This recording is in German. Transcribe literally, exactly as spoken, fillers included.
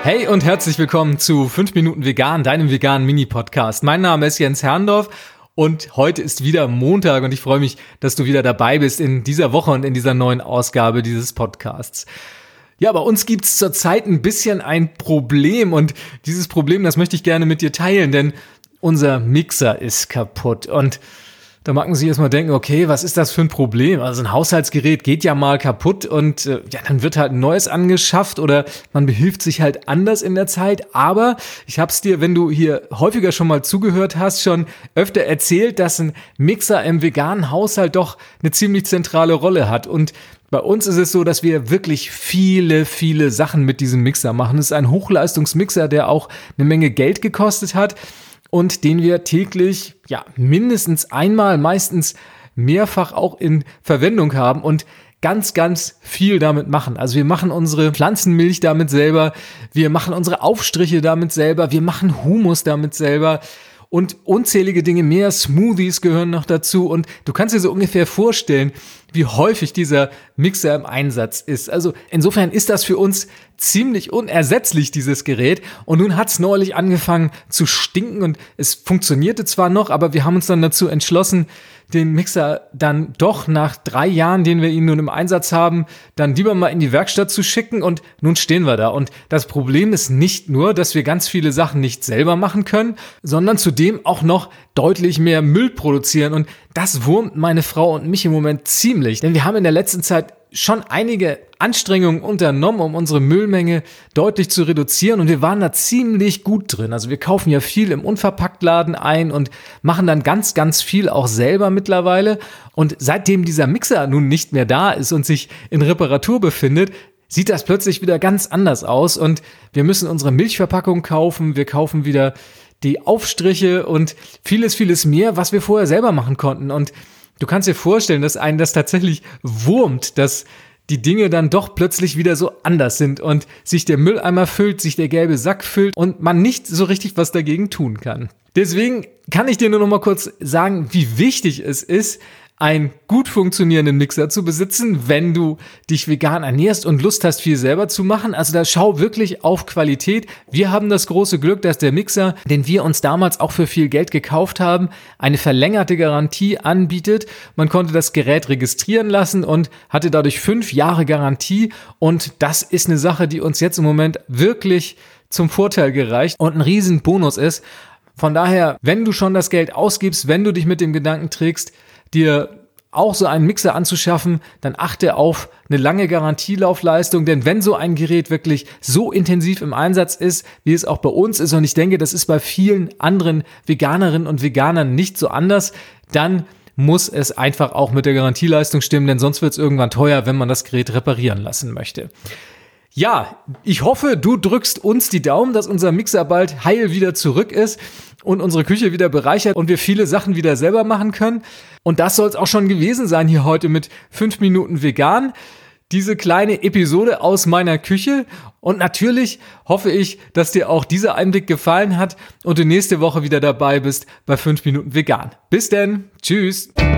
Hey und herzlich willkommen zu fünf Minuten Vegan, deinem veganen Mini-Podcast. Mein Name ist Jens Herrndorf und heute ist wieder Montag und ich freue mich, dass du wieder dabei bist in dieser Woche und in dieser neuen Ausgabe dieses Podcasts. Ja, bei uns gibt's zurzeit ein bisschen ein Problem und dieses Problem, das möchte ich gerne mit dir teilen, denn unser Mixer ist kaputt und da mag man sich erstmal denken, okay, was ist das für ein Problem? Also ein Haushaltsgerät geht ja mal kaputt und äh, ja, dann wird halt ein neues angeschafft oder man behilft sich halt anders in der Zeit. Aber ich hab's dir, wenn du hier häufiger schon mal zugehört hast, schon öfter erzählt, dass ein Mixer im veganen Haushalt doch eine ziemlich zentrale Rolle hat. Und bei uns ist es so, dass wir wirklich viele, viele Sachen mit diesem Mixer machen. Es ist ein Hochleistungsmixer, der auch eine Menge Geld gekostet hat und den wir täglich, ja, mindestens einmal, meistens mehrfach auch in Verwendung haben und ganz, ganz viel damit machen. Also wir machen unsere Pflanzenmilch damit selber, wir machen unsere Aufstriche damit selber, wir machen Hummus damit selber und unzählige Dinge mehr. Smoothies gehören noch dazu und du kannst dir so ungefähr vorstellen, wie häufig dieser Mixer im Einsatz ist. Also insofern ist das für uns ziemlich unersetzlich, dieses Gerät. Und nun hat's neulich angefangen zu stinken und es funktionierte zwar noch, aber wir haben uns dann dazu entschlossen, den Mixer dann doch nach drei Jahren, den wir ihn nun im Einsatz haben, dann lieber mal in die Werkstatt zu schicken und nun stehen wir da. Und das Problem ist nicht nur, dass wir ganz viele Sachen nicht selber machen können, sondern zudem auch noch deutlich mehr Müll produzieren und das wurmt meine Frau und mich im Moment ziemlich, denn wir haben in der letzten Zeit schon einige Anstrengungen unternommen, um unsere Müllmenge deutlich zu reduzieren und wir waren da ziemlich gut drin. Also wir kaufen ja viel im Unverpacktladen ein und machen dann ganz, ganz viel auch selber mittlerweile und seitdem dieser Mixer nun nicht mehr da ist und sich in Reparatur befindet, sieht das plötzlich wieder ganz anders aus und wir müssen unsere Milchverpackung kaufen, wir kaufen wieder die Aufstriche und vieles, vieles mehr, was wir vorher selber machen konnten. Und du kannst dir vorstellen, dass einen das tatsächlich wurmt, dass die Dinge dann doch plötzlich wieder so anders sind und sich der Mülleimer füllt, sich der gelbe Sack füllt und man nicht so richtig was dagegen tun kann. Deswegen kann ich dir nur noch mal kurz sagen, wie wichtig es ist, einen gut funktionierenden Mixer zu besitzen, wenn du dich vegan ernährst und Lust hast, viel selber zu machen. Also da schau wirklich auf Qualität. Wir haben das große Glück, dass der Mixer, den wir uns damals auch für viel Geld gekauft haben, eine verlängerte Garantie anbietet. Man konnte das Gerät registrieren lassen und hatte dadurch fünf Jahre Garantie. Und das ist eine Sache, die uns jetzt im Moment wirklich zum Vorteil gereicht und ein riesen Bonus ist. Von daher, wenn du schon das Geld ausgibst, wenn du dich mit dem Gedanken trägst, dir auch so einen Mixer anzuschaffen, dann achte auf eine lange Garantielaufleistung, denn wenn so ein Gerät wirklich so intensiv im Einsatz ist, wie es auch bei uns ist, und ich denke, das ist bei vielen anderen Veganerinnen und Veganern nicht so anders, dann muss es einfach auch mit der Garantieleistung stimmen, denn sonst wird es irgendwann teuer, wenn man das Gerät reparieren lassen möchte. Ja, ich hoffe, du drückst uns die Daumen, dass unser Mixer bald heil wieder zurück ist und unsere Küche wieder bereichert und wir viele Sachen wieder selber machen können. Und das soll es auch schon gewesen sein hier heute mit fünf Minuten Vegan. Diese kleine Episode aus meiner Küche. Und natürlich hoffe ich, dass dir auch dieser Einblick gefallen hat und du nächste Woche wieder dabei bist bei fünf Minuten Vegan. Bis denn. Tschüss.